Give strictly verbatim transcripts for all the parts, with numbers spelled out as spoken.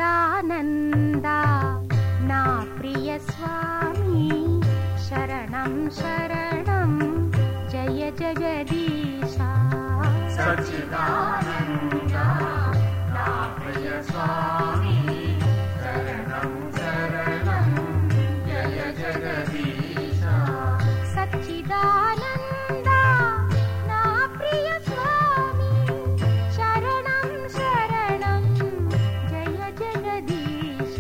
సచ్చిదానంద నా ప్రియ స్వామి శరణం శరణం జయ జగదీశ సచ్చిదానంద నా ప్రియ స్వామి శరణం శరణం జయ జగదీశ సచ్చిదానంద నా ప్రియ స్వామి శరణం శరణం జయ జగదీశ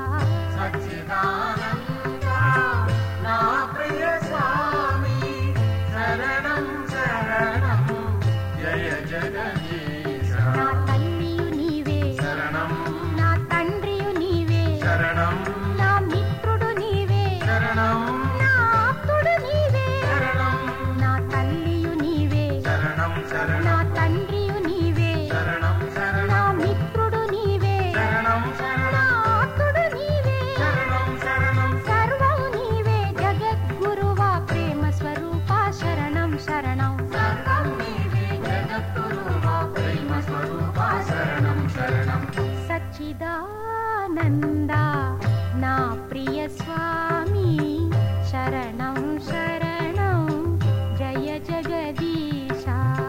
సచ్చిదానంద నా ప్రియ స్వామి శరణం శరణం జయ జగదీశ నా తల్లియు నీవే శరణం నా తండ్రియు నీవే శరణం నా మిత్రుడు నీవే శరణం నా ఆప్తుడు నీవే శరణం నా తల్లియు నీవే శరణం నా శరణం తండ్రియు నీవే శరణం నా శరణం మిత్రుడు నీవే శరణం నా శరణం ఆప్తుడు నీవే శరణం శరణం సర్వం నీవే జగద్గురువా ప్రేమ స్వరూప శరణం శరణం సర్వం నీవే జగద్గురువా ప్రేమ స్వరూపా శరణం శరణం సచ్చిదానంద నా ప్రియ స్వామి శరణం శరణం జయ జగదీశ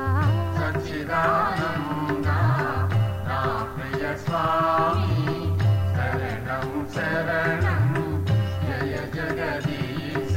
సచ్చిదానంద నా ప్రియ స్వామి శరణం శరణం జయ జగదీశ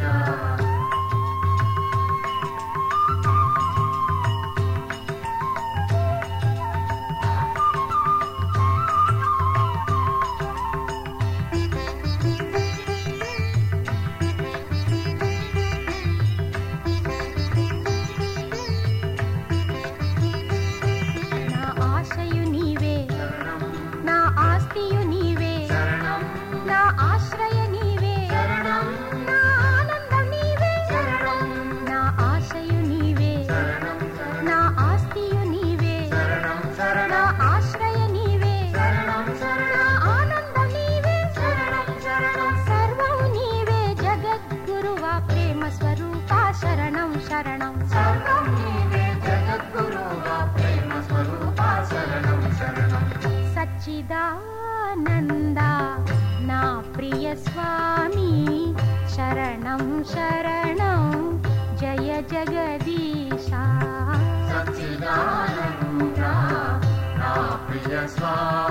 నా ఆశయు నీవే నా ఆస్తియు నీవే శరణం నా ఆశ్రయ నీవే శరణం నా ఆనందం నీవే శరణం నా ఆశయు నీవే శరణం నా ఆస్తియు నీవే శరణం నా శరణం ఆశ్రయ నీవే శరణం నా శరణం ఆనందం నీవే శరణం శరణం సర్వం నీవే జగద్గురువా ప్రేమ స్వరూప శరణం శరణం సర్వం నీవే జగద్గురువా ప్రేమ స్వరూపా శరణం శరణం సచ్చిదానంద నా ప్రియ స్వామి శరణం శరణం జయ జగదీశ సచ్చిదానంద నా ప్రియ స్వామి